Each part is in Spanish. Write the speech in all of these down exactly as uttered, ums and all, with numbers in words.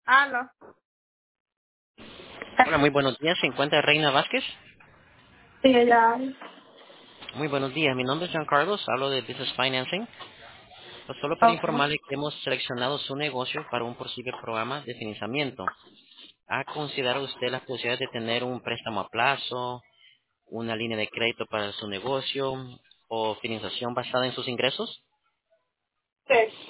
Aló. Hola, muy buenos días. ¿Se encuentra Reina Vázquez? Sí, ella habla. Muy buenos días. Mi nombre es John Carlos. Hablo de Business Financing. Pues solo para Ok. informarle que hemos seleccionado su negocio para un posible programa de financiamiento. ¿Ha considerado usted la posibilidad de tener un préstamo a plazo, una línea de crédito para su negocio o financiación basada en sus ingresos? Sí.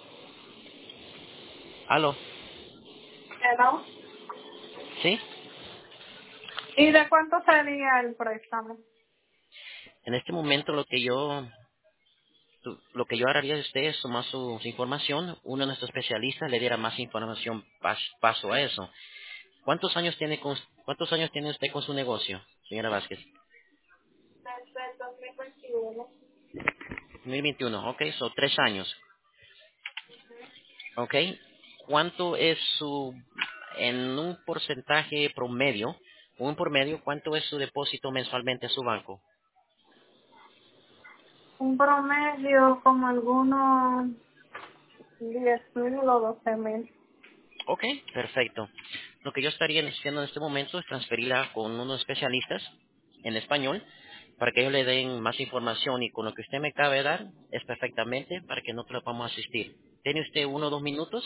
¿Aló? Hello. ¿Sí? ¿Y de cuánto sería el préstamo? En este momento lo que yo lo que yo haría de usted es tomar su, su información. Uno de nuestros especialistas le diera más información pas- paso a eso. ¿Cuántos años tiene con, cuántos años tiene usted con su negocio, señora Vázquez? Desde el dos mil veintiuno. dos mil veintiuno, ok, son tres años, ok. ¿Cuánto es su, en un porcentaje promedio, un promedio, cuánto es su depósito mensualmente a su banco? Un promedio como algunos diez mil o doce mil. Ok, perfecto. Lo que yo estaría haciendo en este momento es transferirla con unos especialistas en español para que ellos le den más información y con lo que usted me cabe dar es perfectamente para que nosotros podamos asistir. ¿Tiene usted uno o dos minutos?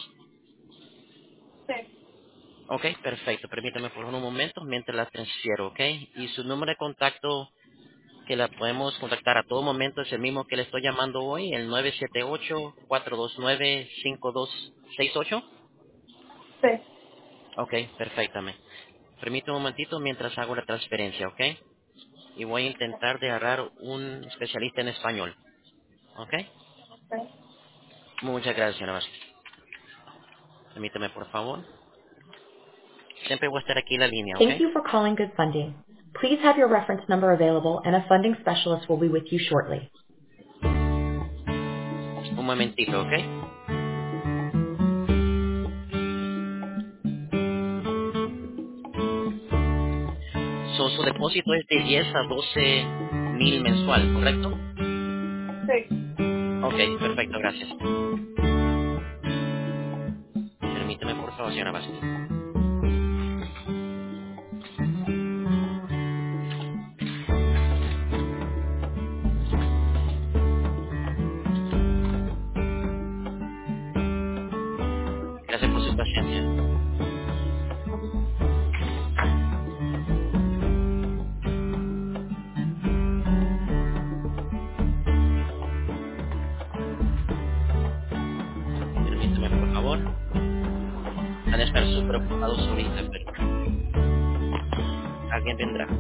Sí. Ok, perfecto. Permítame por un momento mientras la transfiero, ok. Y su número de contacto que la podemos contactar a todo momento es el mismo que le estoy llamando hoy, el nueve siete ocho, cuatro dos nueve, cinco dos seis ocho. Sí. Ok, perfectamente. Permítame un momentito mientras hago la transferencia, ok. Y voy a intentar de agarrar un especialista en español, ok. Sí. Muchas gracias, señora Vázquez. Permítame, por favor. Siempre voy a estar aquí en la línea, ok. Thank you for calling Good Funding. Please have your reference number available and a funding specialist will be with you shortly. Un momentito, ok. So, su depósito es de diez a doce mil mensual, ¿correcto? Sí. Ok, perfecto, gracias. Permíteme, por favor, señora Vázquez. Gracias por su paciencia. Permíteme, por favor. Van a estar súper ocupados ahorita, pero alguien vendrá.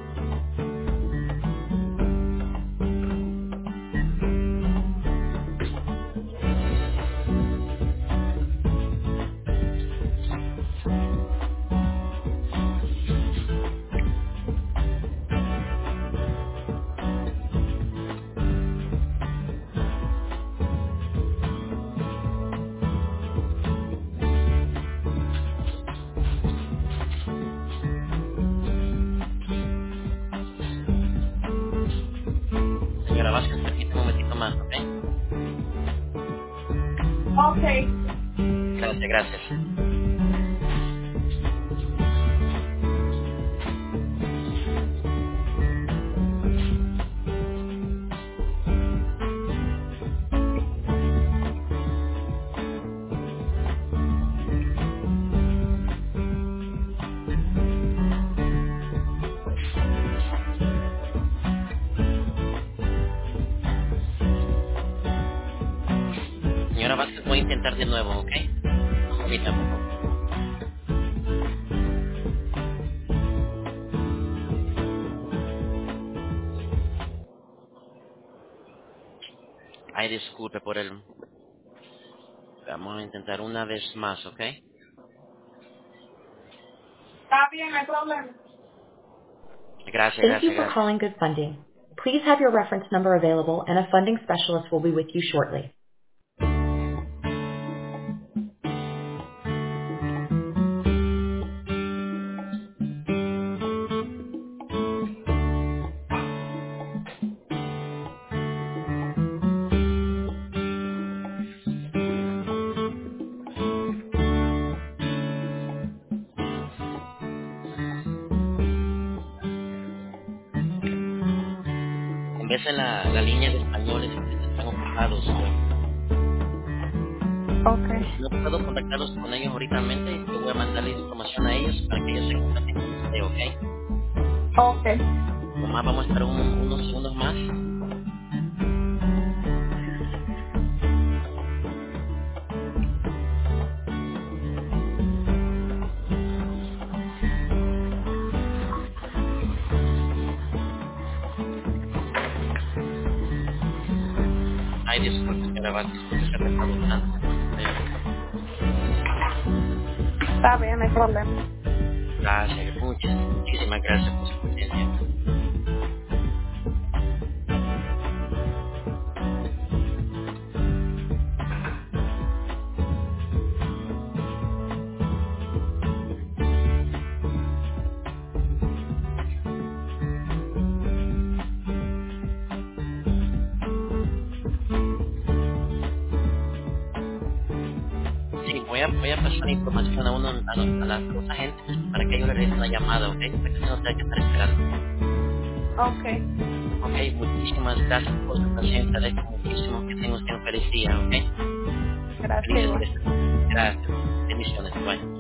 Señora Vázquez, permíteme un momentito más, ¿ok? Ok. Gracias, gracias. Señora Vázquez, voy a intentar de nuevo, ¿ok? Permítame, por favor. Ay, disculpe por el... Vamos a intentar una vez más, ¿ok? Está bien, no hay problema. Gracias, Thank you gracias, for gracias. calling Good Funding. Please have your reference number available and a funding specialist will be with you shortly. vez en la, la línea de españoles están ocupados hoy. Okay. No puedo contactarlos con ellos ahorita, yo voy a mandarle información a ellos para que ellos se contacten con usted, ¿ok? Okay. Nomás vamos a estar un- unos segundos más. Ay, disculpe, señora Vázquez, disculpe que ha tardado tanto. Eh, Está bien, no hay problema. Gracias, muchas, muchísimas gracias por su paciencia. Sí, voy a, voy a pasar información a uno, a, los- a las dos agentes para que ellos le den una llamada, ¿ok? Para que usted no tenga que estar esperando. Okay. Ok, muchísimas gracias por su paciencia, agradezco muchísimo que tenga usted un feliz día, ¿ok? Gracias Felices igual. fiestas. Gracias. Bendiciones, bye.